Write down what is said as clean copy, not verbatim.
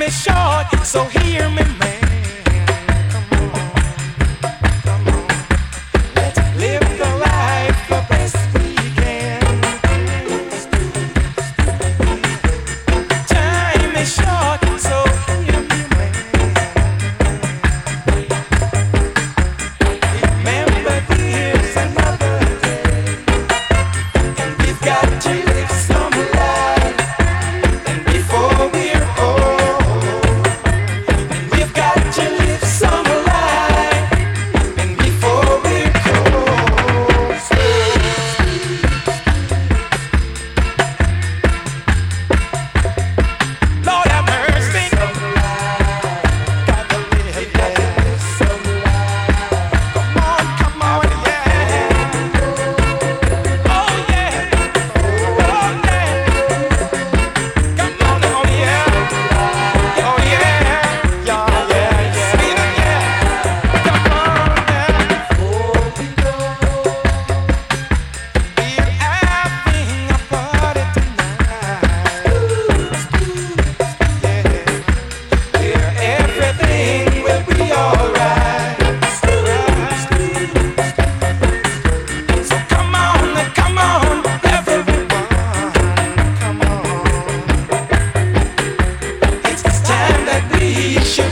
is short, so hear me, man. Come on, come on. Let's live the life the best we can. Time is short, so hear me, man. Remember, there's another day, and we've got to live some life. And before we're old, and we've got to live some life. And before we're cold, Lord have mercy. Gotta live, yeah. Come on, yeah. Oh yeah, oh yeah. Come on, oh yeah, oh yeah, yeah, yeah, yeah. Sweet, yeah. Come on, yeah. We're having a party tonight. Yeah, everything will be alright. So come on, everyone, come on. It's time that we should